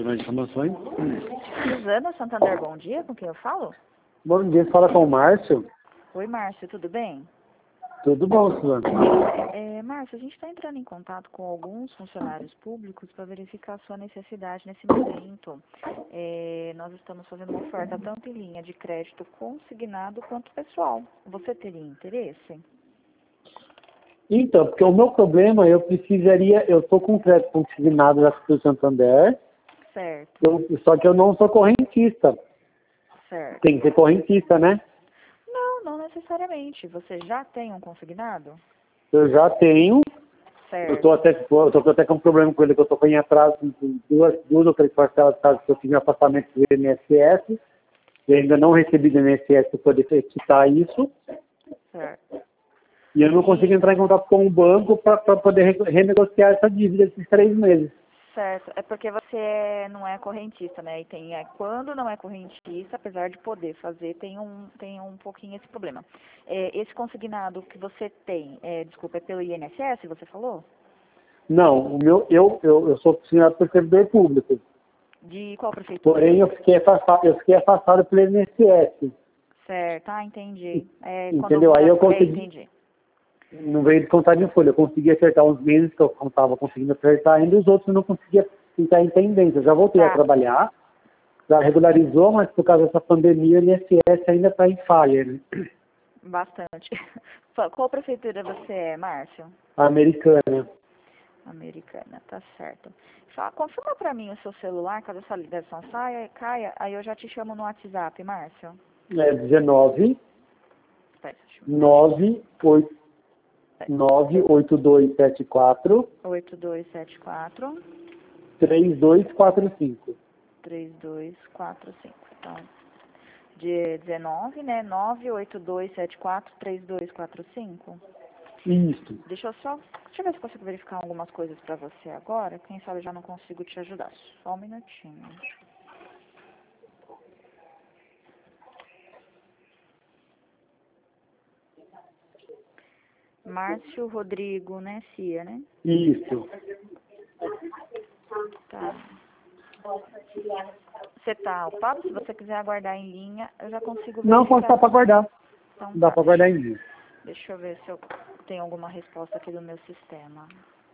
mais informações. Suzana Santander, bom dia. Com quem eu falo? Bom dia, fala com o Márcio. Oi, Márcio, tudo bem? Tudo bom, Suzana? Márcio, a gente está entrando em contato com alguns funcionários públicos para verificar a sua necessidade nesse momento. Nós estamos fazendo uma oferta tanto em linha de crédito consignado quanto pessoal. Você teria interesse? Então, porque o meu problema, eu estou com crédito consignado da do Santander, Certo. só que eu não sou correntista. Certo. Tem que ser correntista, né? Não necessariamente. Você já tem um consignado? Eu já tenho. Certo. Eu tô até com um problema com ele, que eu estou em atraso de duas ou três parcelas, caso que eu tive afastamento do INSS. Eu ainda não recebi do INSS para poder quitar isso. Certo. E eu não consigo entrar em contato com o banco para poder renegociar essa dívida desses 3 meses. Certo. É porque você não é correntista, né? E quando não é correntista, apesar de poder fazer, tem um pouquinho esse problema. Esse consignado que você tem, desculpa, é pelo INSS, você falou? Não, eu sou consignado por servidor público. De qual prefeitura? Porém, eu fiquei afastado pelo INSS. Certo, entendi. Entendeu? Aí eu consegui. Entendi. Não veio descontar de folha. Eu consegui acertar uns meses que eu não estava conseguindo acertar ainda, os outros eu não conseguia ficar em pendência. Eu já voltei a trabalhar, já regularizou, mas por causa dessa pandemia, o INSS ainda está em falha. Né? Bastante. Qual prefeitura você é, Márcio? Americana. Americana, tá certo. Confirma pra mim o seu celular, caso essa ligação caia, aí eu já te chamo no WhatsApp, Márcio. 19 Espera, 98274 8274 3245. 3245. Então, de 19, né? 98274 3245. Isso. Deixa eu ver se eu consigo verificar algumas coisas pra você agora. Quem sabe eu já não consigo te ajudar. Só um minutinho. Márcio Rodrigo, né? Cia, né? Isso. Tá. Você tá ocupado? Se você quiser aguardar em linha, eu já consigo verificar. Não, pode estar para guardar. Então, Dá para guardar em linha. Deixa eu ver se eu tenho alguma resposta aqui do meu sistema.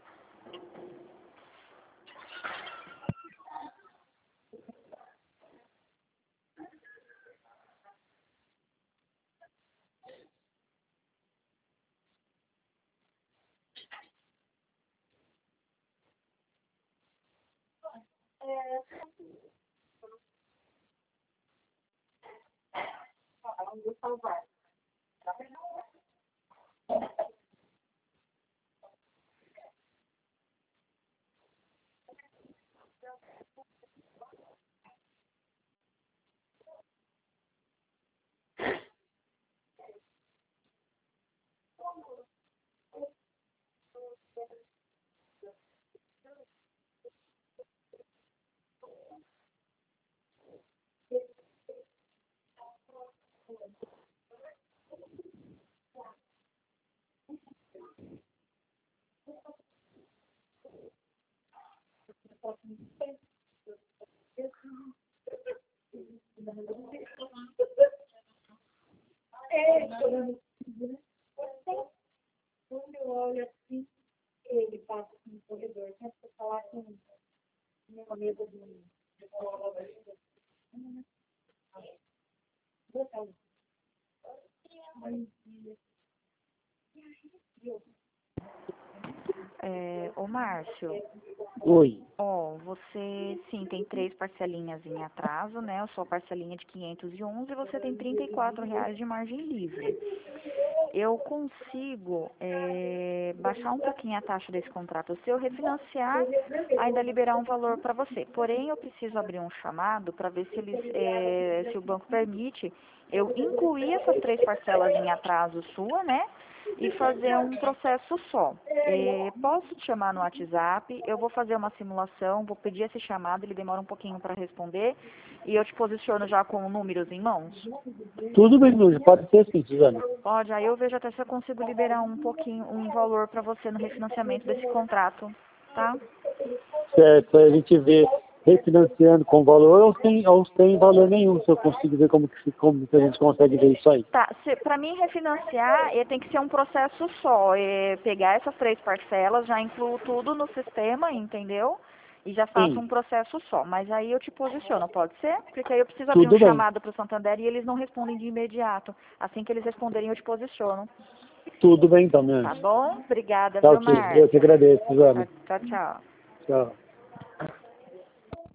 Quando eu olho assim, ele passa no corredor. Quer você falar com uma mesa de Ô Márcio, Oi. você sim tem 3 parcelinhas em atraso, né? A sua parcelinha de 511 e você tem R$ 34 de margem livre. Eu consigo baixar um pouquinho a taxa desse contrato seu, refinanciar, ainda liberar um valor para você. Porém, eu preciso abrir um chamado para ver se o banco permite eu incluir essas 3 parcelas em atraso sua, né? E fazer um processo só. Posso te chamar no WhatsApp, eu vou fazer uma simulação, vou pedir esse chamado, ele demora um pouquinho para responder, e eu te posiciono já com números em mãos? Tudo bem, Lúcia. Pode ser sim, Suzana. Pode, aí eu vejo até se eu consigo liberar um valor para você no refinanciamento desse contrato, tá? Certo, a gente vê. refinanciando com valor ou sem valor nenhum, se eu consigo ver como que a gente consegue ver isso aí. Tá, para mim refinanciar, tem que ser um processo só. Pegar essas 3 parcelas, já incluo tudo no sistema, entendeu? E já faço Sim, um processo só. Mas aí eu te posiciono, pode ser? Porque aí eu preciso abrir um tudo bem. chamado para o Santander e eles não respondem de imediato. Assim que eles responderem, eu te posiciono. Tudo bem então, minha Tá anjo. bom? Obrigada, Tá viu, ok. Eu te Márcia? agradeço, Joana. Tchau, tchau. Tchau.